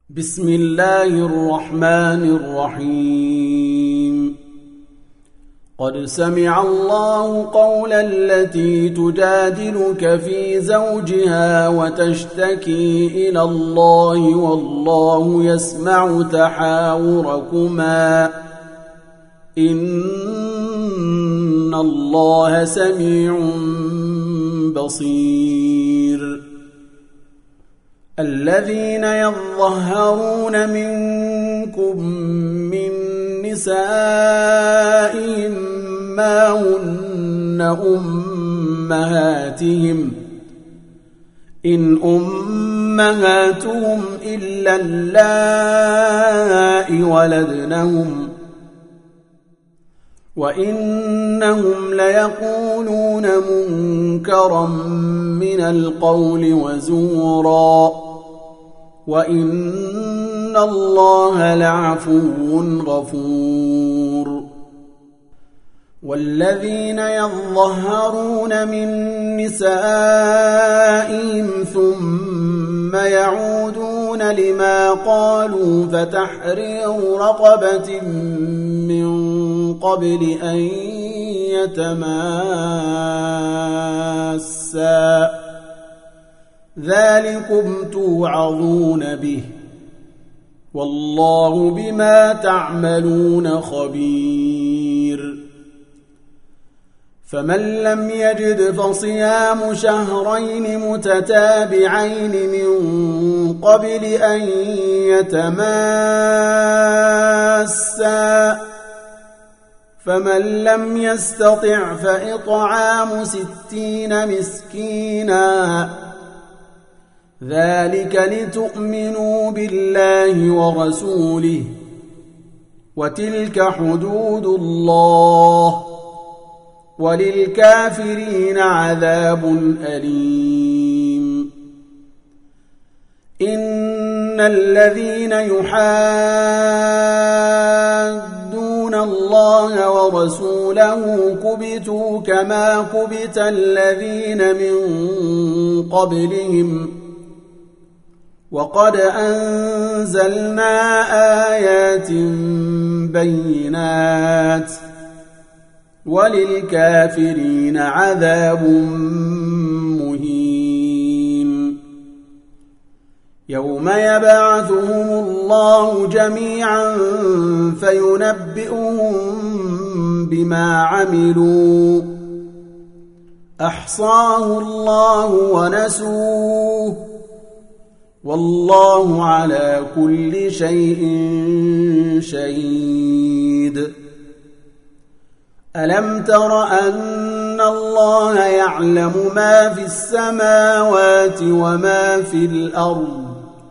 بسم الله الرحمن الرحيم. قد سمع الله قول التي تجادلك في زوجها وتشتكي إلى الله والله يسمع تحاوركما إن الله سميع بصير. الذين يظهرون منكم من نسائهم ما هن أمهاتهم إن أمهاتهم إلا اللائي ولدنهم وإنهم ليقولون منكرا من القول وزورا وإن الله لعفو غفور. والذين يظهرون من نسائهم ثم يعودون لما قالوا فتحرير رقبة من قبل أن يتماسا ذلكم توعظون به والله بما تعملون خبير. فمن لم يجد فصيام شهرين متتابعين من قبل أن يتماسا فمن لم يستطع فإطعام 60 مسكينا ذلك لتؤمنوا بالله ورسوله وتلك حدود الله وللكافرين عذاب أليم. إن الذين يحادون الله ورسوله كبتوا كما كبت الذين من قبلهم وقد أنزلنا آيات بينات وللكافرين عذاب مهين. يوم يبعثهم الله جميعا فينبئهم بما عملوا أحصاه الله ونسوه والله على كل شيء شهيد. ألم تر أن الله يعلم ما في السماوات وما في الأرض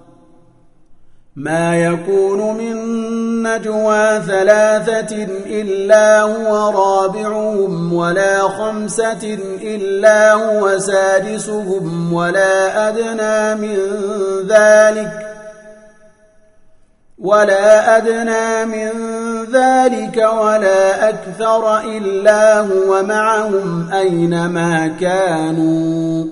ما يكون من نجوى 3 إلا هو رابعهم ولا 5 إلا هو سادسهم ولا أدنى من ذلك ولا أكثر إلا هو معهم أينما كانوا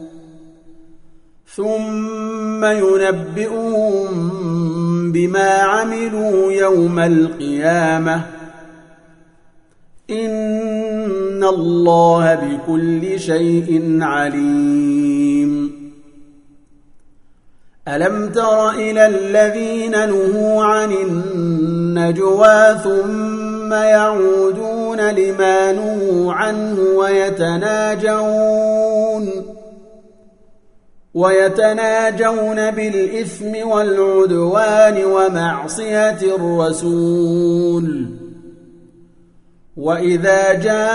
ثم ينبئهم بما عملوا يوم القيامة إن الله بكل شيء عليم. ألم تر إلى الذين نهوا عن النجوى ثم يعودون لما نهوا عنه ويتناجون بالإثم والعدوان ومعصية الرسول وإذا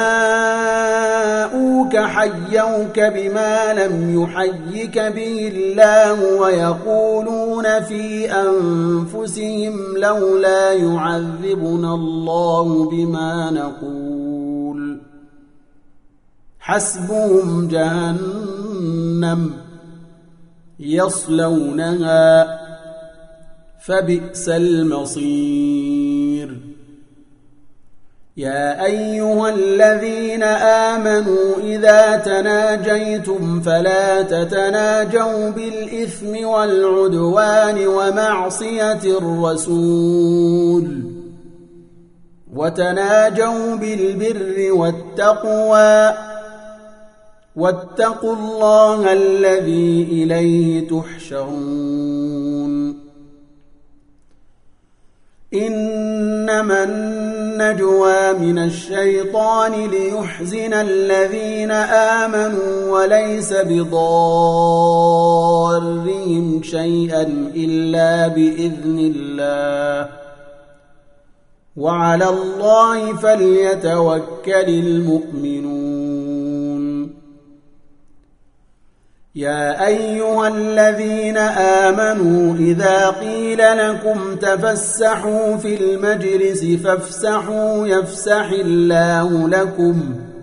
جاءوك حيوك بما لم يحيك به الله ويقولون في أنفسهم لولا يعذبنا الله بما نقول حسبهم جهنم يصلونها فبئس المصير. يا أيها الذين آمنوا إذا تناجيتم فلا تتناجوا بالإثم والعدوان ومعصية الرسول، وتناجوا بالبر والتقوى، واتقوا الله الذي إليه تحشرون. إنما النجوى من الشيطان ليحزن الذين آمنوا وليس بضارهم شيئا إلا بإذن الله، وعلى الله فليتوكل المؤمنون. يا أيها الذين آمنوا إذا قيل لكم تفسحوا في المجلس فافسحوا يفسح الله لكم،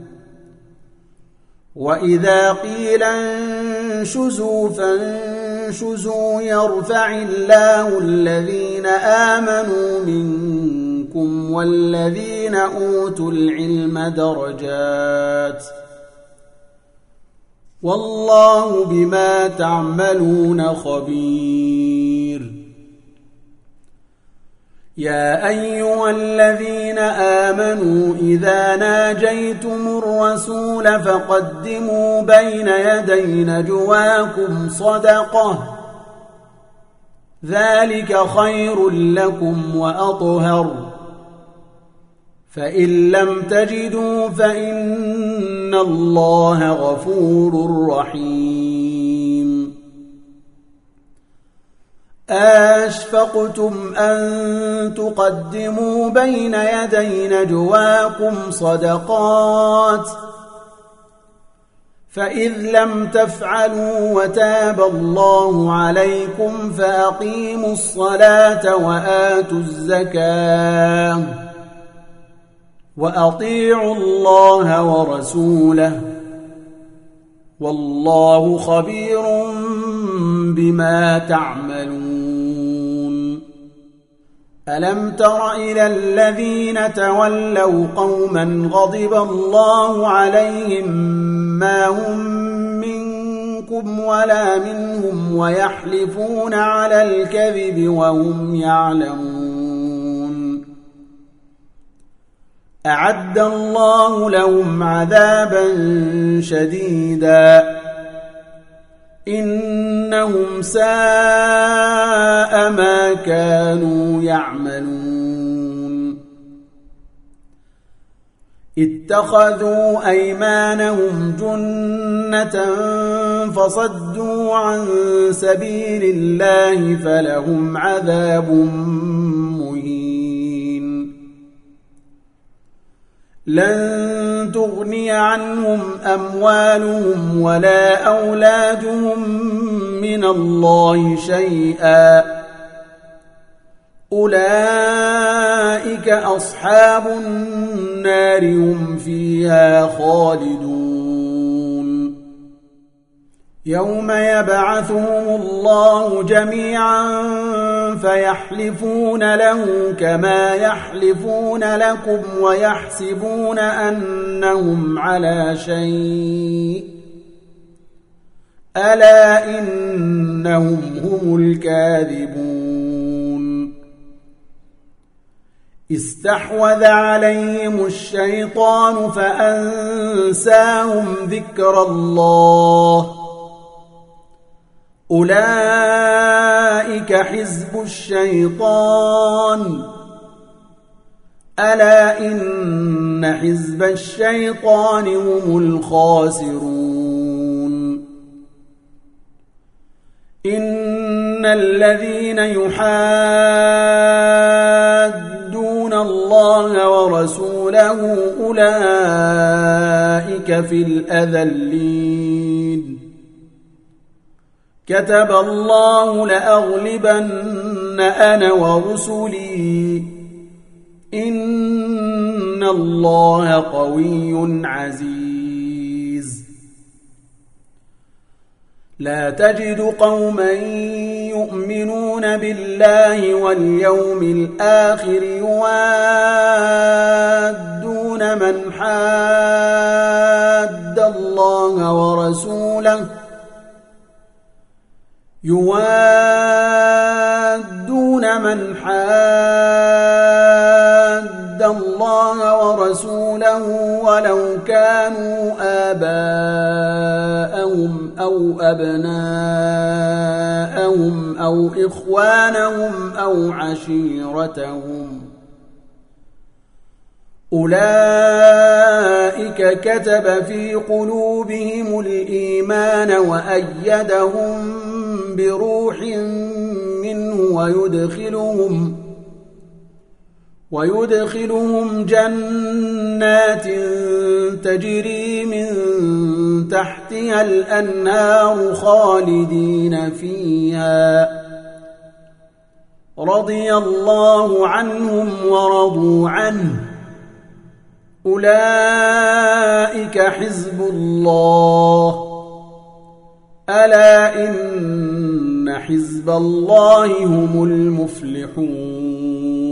وإذا قيل انشزوا فانشزوا يرفع الله الذين آمنوا منكم والذين أوتوا العلم درجات، والله بما تعملون خبير. يا أيها الذين آمنوا إذا ناجيتم الرسول فقدموا بين يدي نجواكم صدقة، ذلك خير لكم وأطهر، فإن لم تجدوا فإن الله غفور رحيم. أشفقتم أن تقدموا بين يدي نجواكم صدقات، فإذ لم تفعلوا وتاب الله عليكم فأقيموا الصلاة وآتوا الزكاة وأطيعوا الله ورسوله، والله خبير بما تعملون. ألم تر إلى الذين تولوا قوما غضب الله عليهم ما هم منكم ولا منهم ويحلفون على الكذب وهم يعلمون. أعد الله لهم عذابا شديدا إنهم ساء ما كانوا يعملون. اتخذوا أيمانهم جنة فصدوا عن سبيل الله فلهم عذاب مهين. لن تغني عنهم أموالهم ولا أولادهم من الله شيئا، أولئك أصحاب النار هم فيها خالدون. يوم يبعثهم الله جميعا فيحلفون له كما يحلفون لكم ويحسبون أنهم على شيء، ألا إنهم هم الكاذبون. استحوذ عليهم الشيطان فأنساهم ذكر الله، أولئك حزب الشيطان، ألا إن حزب الشيطان هم الخاسرون. إن الذين يحادون الله ورسوله أولئك في الأذلين. كتب الله لأغلبن أنا ورسلي إن الله قوي عزيز. لا تجد قوما يؤمنون بالله واليوم الآخر يوادون من حاد الله ورسوله ولو كانوا آباءهم أو أبناءهم أو إخوانهم أو عشيرتهم أولئك كتب في قلوبهم الإيمان وأيدهم بروح منه ويدخلهم جنات تجري من تحتها الأنهار خالدين فيها رضي الله عنهم ورضوا عنه أولئك حزب الله ألا إن حزب الله هم المفلحون